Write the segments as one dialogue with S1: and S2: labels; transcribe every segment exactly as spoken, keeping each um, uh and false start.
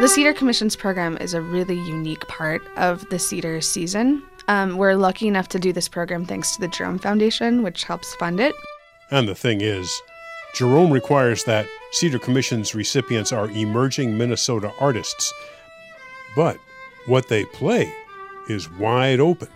S1: The Cedar Commissions program is a really unique part of the Cedar season. Um, we're lucky enough to do this program thanks to the Jerome Foundation, which helps fund it.
S2: And the thing is, Jerome requires that Cedar Commissions recipients are emerging Minnesota artists. But what they play is wide open.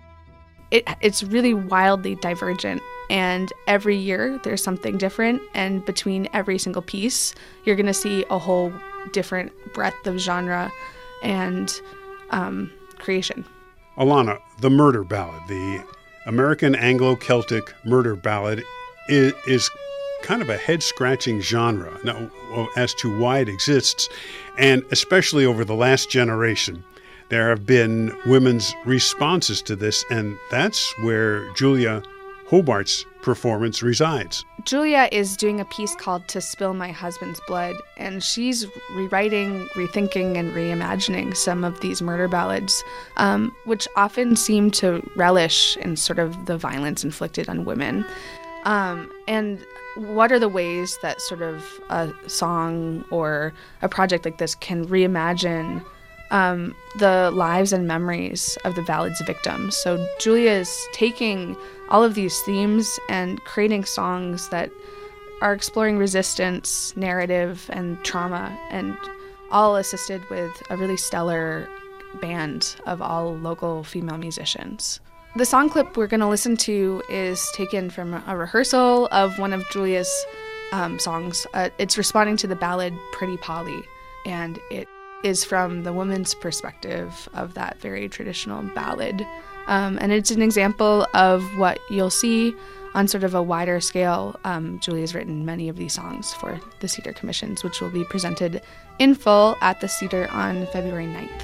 S1: It, it's really wildly divergent, and every year there's something different, and between every single piece, you're going to see a whole different breadth of genre and um, creation.
S3: Alana, the murder ballad, the American Anglo-Celtic murder ballad, is, is kind of a head-scratching genre now, as to why it exists, and especially over the last generation. There have been women's responses to this, and that's where Julia Hobart's performance resides.
S1: Julia is doing a piece called To Spill My Husband's Blood, and she's rewriting, rethinking, and reimagining some of these murder ballads, um, which often seem to relish in sort of the violence inflicted on women. Um, and what are the ways that sort of a song or a project like this can reimagine um, the lives and memories of the ballad's victims? So Julia is taking all of these themes and creating songs that are exploring resistance, narrative, and trauma, and all assisted with a really stellar band of all local female musicians. The song clip we're going to listen to is taken from a rehearsal of one of Julia's um, songs. Uh, it's responding to the ballad Pretty Polly, and it is from the woman's perspective of that very traditional ballad. Um, and it's an example of what you'll see on sort of a wider scale. Um, Julia's written many of these songs for the Cedar Commissions, which will be presented in full at the Cedar on February ninth.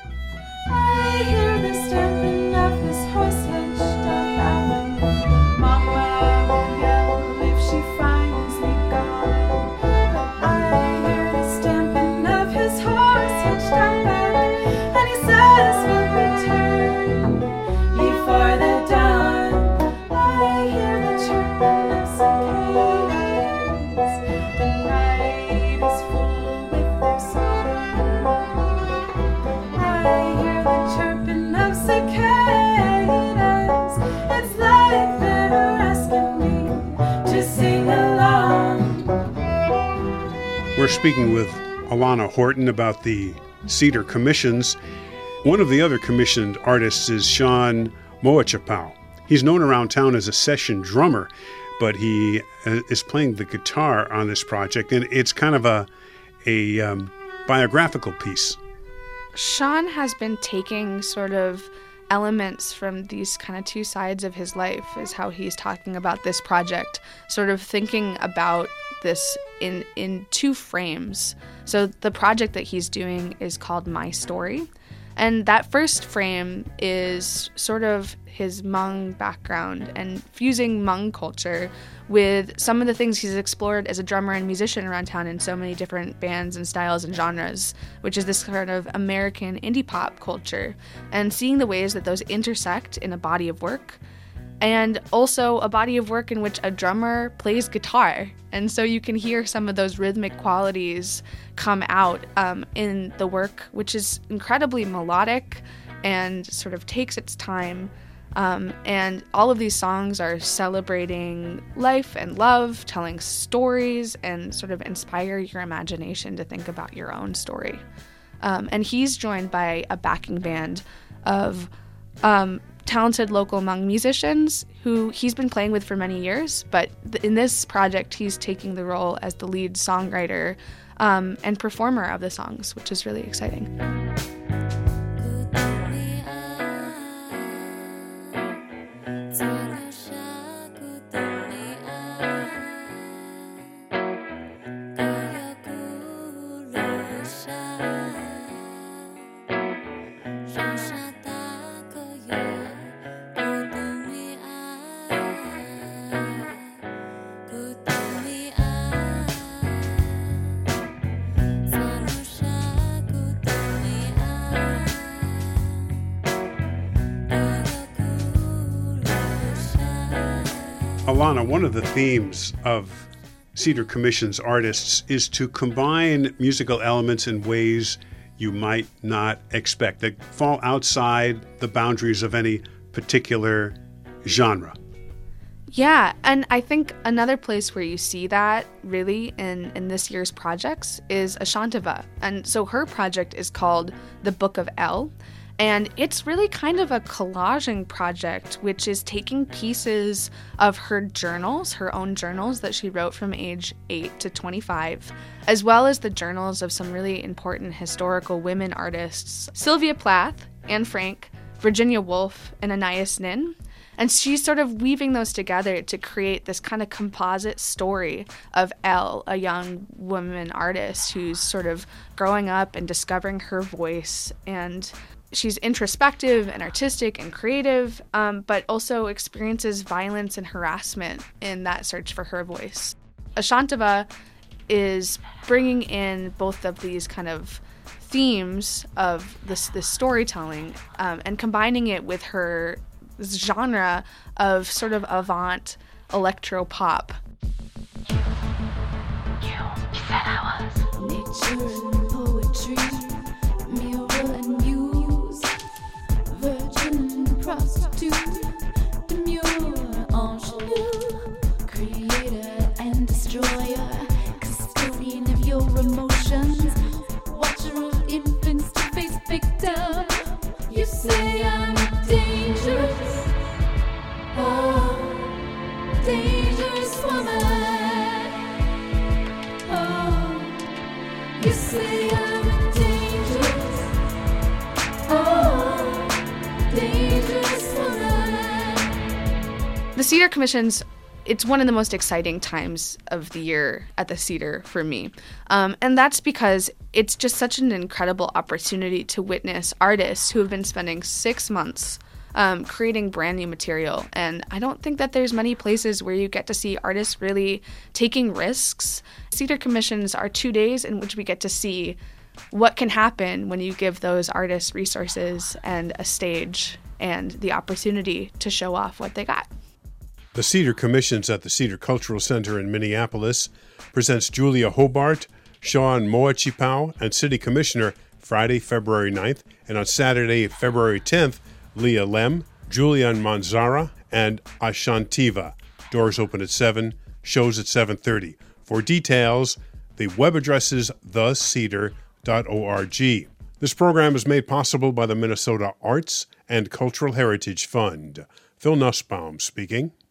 S4: I hear the stamping of his horse hitched up alley. Mama will yell if she finds me gone. I hear the stamping of his horse hitched up alley, and he says we'll return before the dawn. I hear the chirping of cicadas. The night is full with their song. I hear the chirping of cicadas. It's like they're asking me to sing along.
S3: We're speaking with Alana Horton about the Cedar Commissions. One of the other commissioned artists is Sean Moachapow. He's known around town as a session drummer, but he uh, is playing the guitar on this project, and it's kind of a, a um, biographical piece.
S1: Sean has been taking sort of elements from these kind of two sides of his life, is how he's talking about this project, sort of thinking about this in in two frames. So the project that he's doing is called My Story, and that first frame is sort of his Hmong background and fusing Hmong culture with some of the things he's explored as a drummer and musician around town in so many different bands and styles and genres, which is this kind of American indie pop culture, and seeing the ways that those intersect in a body of work, and also a body of work in which a drummer plays guitar. And so you can hear some of those rhythmic qualities come out um, in the work, which is incredibly melodic and sort of takes its time. Um, and all of these songs are celebrating life and love, telling stories, and sort of inspire your imagination to think about your own story. Um, and he's joined by a backing band of um, talented local Hmong musicians who he's been playing with for many years, but th- in this project he's taking the role as the lead songwriter um, and performer of the songs, which is really exciting.
S3: Alana, one of the themes of Cedar Commission's artists is to combine musical elements in ways you might not expect, that fall outside the boundaries of any particular genre.
S1: Yeah, and I think another place where you see that really in, in this year's projects is Ashantiva. And so her project is called The Book of El, and it's really kind of a collaging project, which is taking pieces of her journals, her own journals that she wrote from age eight to twenty-five, as well as the journals of some really important historical women artists, Sylvia Plath, Anne Frank, Virginia Woolf, and Anais Nin. And she's sort of weaving those together to create this kind of composite story of Elle, a young woman artist who's sort of growing up and discovering her voice. And she's introspective and artistic and creative, um, but also experiences violence and harassment in that search for her voice. Ashantiva is bringing in both of these kind of themes of this, this storytelling um, and combining it with her genre of sort of avant electro pop.
S4: Nature and poetry, mirror and muse, virgin and prostitute, demure, ingenue, creator and destroyer, custodian of your emotions, watcher of infants to face victim. You say I'm dangerous, oh, dangerous woman. Oh, you say I'm dangerous, oh, dangerous woman.
S1: The Cedar Commissions, it's one of the most exciting times of the year at the Cedar for me. Um, and that's because it's just such an incredible opportunity to witness artists who have been spending six months um, creating brand new material. And I don't think that there's many places where you get to see artists really taking risks. Cedar Commissions are two days in which we get to see what can happen when you give those artists resources and a stage and the opportunity to show off what they got.
S2: The Cedar Commissions at the Cedar Cultural Center in Minneapolis presents Julia Hobart, Sean Moachipau, and City Commissioner Friday, February ninth, and on Saturday, February tenth, Leah Lem, Julian Manzara, and Ashantiva. Doors open at seven, shows at seven thirty. For details, the web address is the cedar dot org. This program is made possible by the Minnesota Arts and Cultural Heritage Fund. Phil Nussbaum speaking.